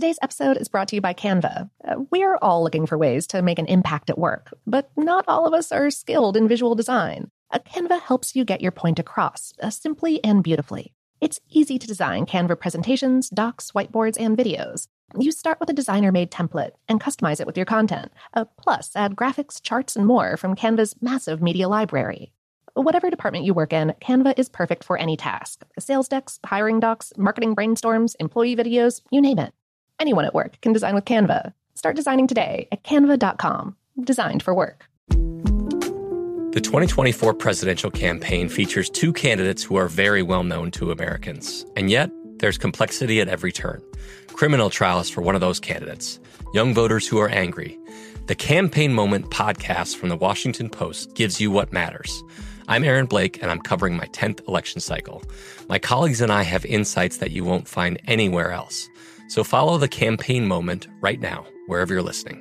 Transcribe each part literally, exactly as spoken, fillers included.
Today's episode is brought to you by Canva. Uh, we're all looking for ways to make an impact at work, but not all of us are skilled in visual design. Uh, Canva helps you get your point across, uh, simply and beautifully. It's easy to design Canva presentations, docs, whiteboards, and videos. You start with a designer-made template and customize it with your content. Uh, plus, add graphics, charts, and more from Canva's massive media library. Whatever department you work in, Canva is perfect for any task. Sales decks, hiring docs, marketing brainstorms, employee videos, you name it. Anyone at work can design with Canva. Start designing today at canva dot com. Designed for work. The twenty twenty-four presidential campaign features two candidates who are very well known to Americans. And yet, there's complexity at every turn. Criminal trials for one of those candidates. Young voters who are angry. The Campaign Moment podcast from the Washington Post gives you what matters. I'm Aaron Blake, and I'm covering my tenth election cycle. My colleagues and I have insights that you won't find anywhere else. So follow The Campaign Moment right now, wherever you're listening.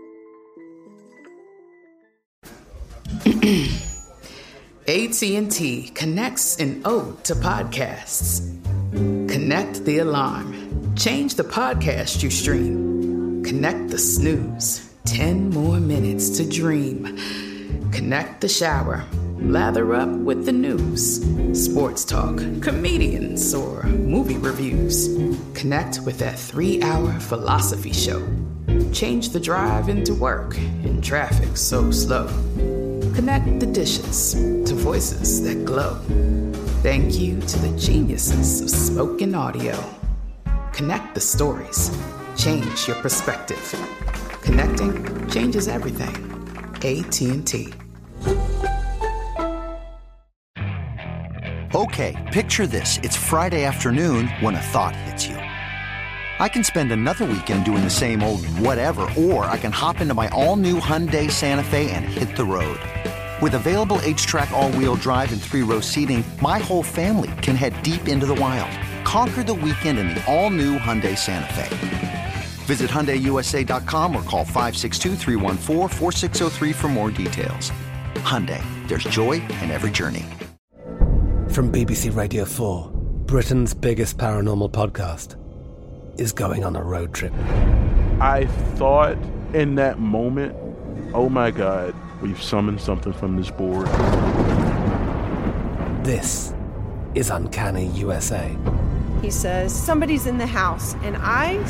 A T and T connects an ode to podcasts. Connect the alarm. Change the podcast you stream. Connect the snooze. Ten more minutes to dream. Connect the shower. Lather up with the news. Sports talk, comedians, or movie reviews. Connect with that three-hour philosophy show. Change the drive into work in traffic so slow. Connect the dishes to voices that glow. Thank you to the geniuses of spoken audio. Connect the stories. Change your perspective. Connecting changes everything. A T and T. Okay, picture this. It's Friday afternoon when a thought hits you. I can spend another weekend doing the same old whatever, or I can hop into my all-new Hyundai Santa Fe and hit the road. With available H-Track all-wheel drive and three-row seating, my whole family can head deep into the wild. Conquer the weekend in the all-new Hyundai Santa Fe. Visit Hyundai U S A dot com or call five six two, three one four, four six zero three for more details. Hyundai, there's joy in every journey. From B B C Radio four, Britain's biggest paranormal podcast is going on a road trip. I thought in that moment, oh my God, we've summoned something from this board. This is Uncanny U S A. He says, somebody's in the house, and I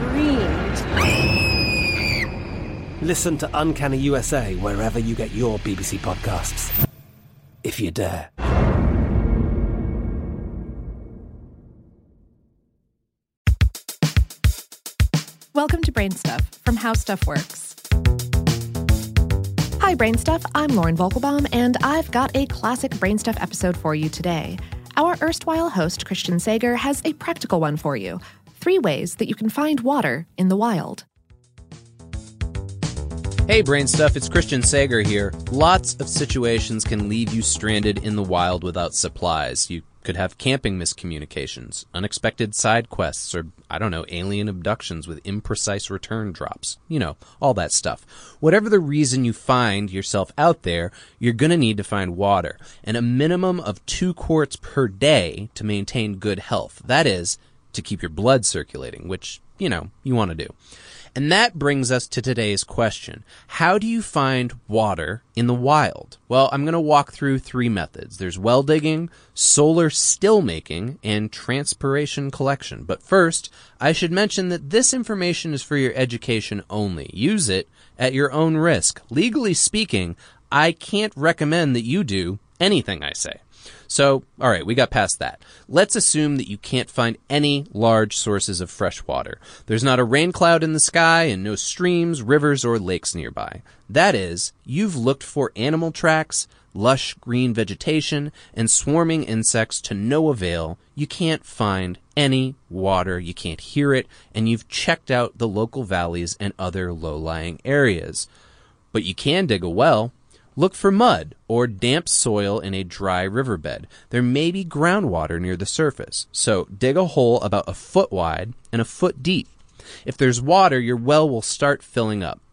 screamed. Listen to Uncanny U S A wherever you get your B B C podcasts, if you dare. Welcome to Brain Stuff from How Stuff Works. Hi, Brain Stuff. I'm Lauren Vogelbaum, and I've got a classic Brain Stuff episode for you today. Our erstwhile host, Christian Sager, has a practical one for you. Three ways that you can find water in the wild. Hey, Brain Stuff, it's Christian Sager here. Lots of situations can leave you stranded in the wild without supplies. You could have camping miscommunications, unexpected side quests, or, I don't know, alien abductions with imprecise return drops. You know, all that stuff. Whatever the reason you find yourself out there, you're going to need to find water, and a minimum of two quarts per day to maintain good health. That is, to keep your blood circulating, which, you know, you want to do. And that brings us to today's question. How do you find water in the wild? Well, I'm going to walk through three methods. There's well digging, solar still making, and transpiration collection. But first, I should mention that this information is for your education only. Use it at your own risk. Legally speaking, I can't recommend that you do anything I say. So, all right, we got past that. Let's assume that you can't find any large sources of fresh water. There's not a rain cloud in the sky and no streams, rivers, or lakes nearby. That is, you've looked for animal tracks, lush green vegetation, and swarming insects to no avail. You can't find any water, you can't hear it, and you've checked out the local valleys and other low-lying areas. But you can dig a well. Look for mud or damp soil in a dry riverbed. There may be groundwater near the surface, so dig a hole about a foot wide and a foot deep. If there's water, your well will start filling up.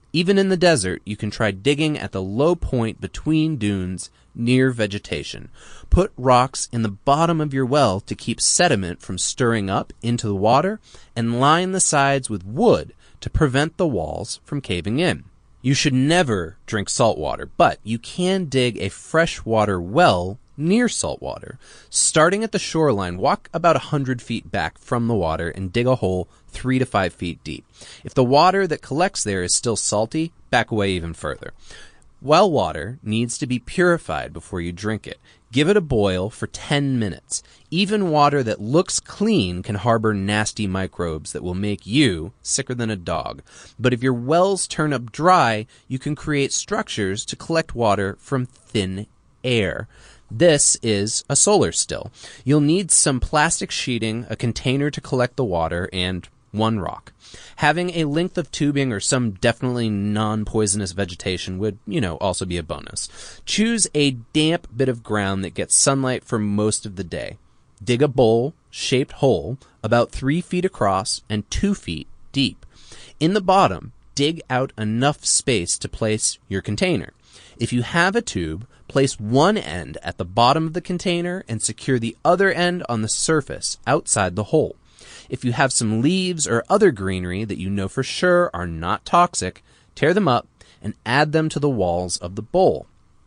Even in the desert, you can try digging at the low point between dunes near vegetation. Put rocks in the bottom of your well to keep sediment from stirring up into the water, and line the sides with wood to prevent the walls from caving in. You should never drink salt water, but you can dig a freshwater well near salt water. Starting at the shoreline, walk about one hundred feet back from the water and dig a hole three to five feet deep. If the water that collects there is still salty, back away even further. Well water needs to be purified before you drink it. Give it a boil for ten minutes. Even water that looks clean can harbor nasty microbes that will make you sicker than a dog. But if your wells turn up dry, you can create structures to collect water from thin air. This is a solar still. You'll need some plastic sheeting, a container to collect the water, and one rock. Having a length of tubing or some definitely non-poisonous vegetation would, you know, also be a bonus. Choose a damp bit of ground that gets sunlight for most of the day. Dig a bowl-shaped hole about three feet across and two feet deep. In the bottom, dig out enough space to place your container. If you have a tube, place one end at the bottom of the container and secure the other end on the surface outside the hole. If you have some leaves or other greenery that you know for sure are not toxic, tear them up and add them to the walls of the bowl.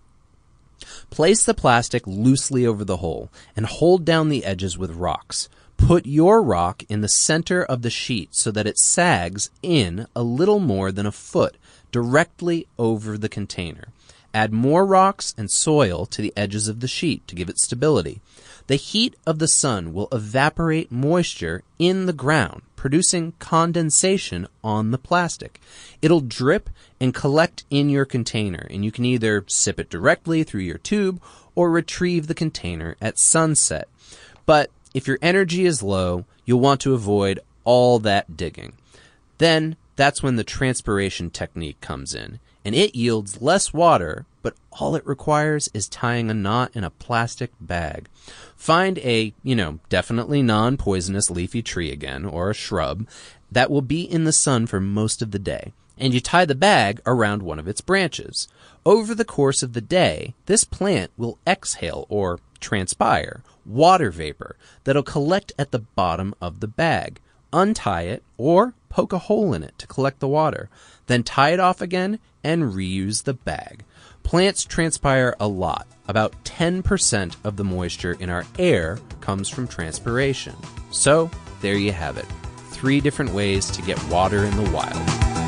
Place the plastic loosely over the hole and hold down the edges with rocks. Put your rock in the center of the sheet so that it sags in a little more than a foot directly over the container. Add more rocks and soil to the edges of the sheet to give it stability. The heat of the sun will evaporate moisture in the ground, producing condensation on the plastic. It'll drip and collect in your container, and you can either sip it directly through your tube or retrieve the container at sunset. But if your energy is low, you'll want to avoid all that digging. Then that's when the transpiration technique comes in, and it yields less water, but all it requires is tying a knot in a plastic bag. Find a, you know, definitely non-poisonous leafy tree again, or a shrub, that will be in the sun for most of the day, and you tie the bag around one of its branches. Over the course of the day, this plant will exhale, or transpire, water vapor that'll collect at the bottom of the bag. Untie it, or poke a hole in it to collect the water. Then tie it off again and reuse the bag. Plants transpire a lot. About ten percent of the moisture in our air comes from transpiration. So, there you have it. Three different ways to get water in the wild.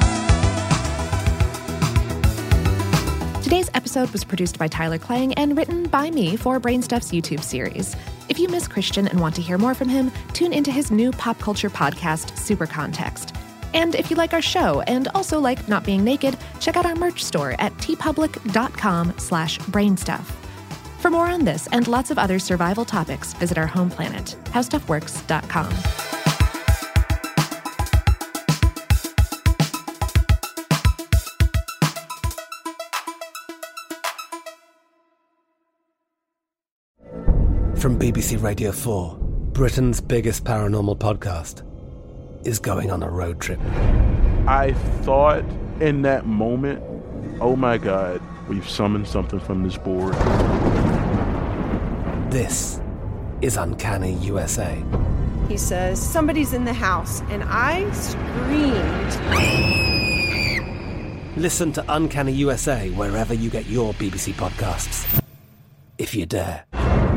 Today's episode was produced by Tyler Klang and written by me for Brainstuff's YouTube series. If you miss Christian and want to hear more from him, tune into his new pop culture podcast, Super Context. And if you like our show and also like not being naked, check out our merch store at tpublic.com slash brainstuff. For more on this and lots of other survival topics, visit our home planet, how stuff works dot com. From B B C Radio four, Britain's biggest paranormal podcast is going on a road trip. I thought in that moment, oh my God, we've summoned something from this board. This is Uncanny U S A. He says, somebody's in the house, and I screamed. Listen to Uncanny U S A wherever you get your B B C podcasts, if you dare.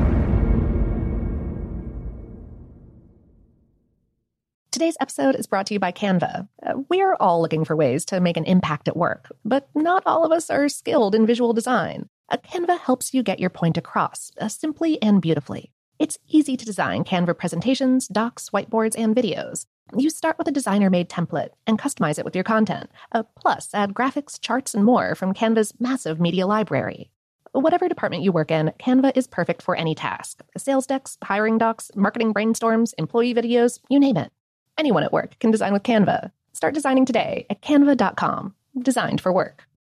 Today's episode is brought to you by Canva. Uh, we're all looking for ways to make an impact at work, but not all of us are skilled in visual design. Uh, Canva helps you get your point across, uh, simply and beautifully. It's easy to design Canva presentations, docs, whiteboards, and videos. You start with a designer-made template and customize it with your content. Uh, plus, add graphics, charts, and more from Canva's massive media library. Whatever department you work in, Canva is perfect for any task. Sales decks, hiring docs, marketing brainstorms, employee videos, you name it. Anyone at work can design with Canva. Start designing today at canva dot com. Designed for work.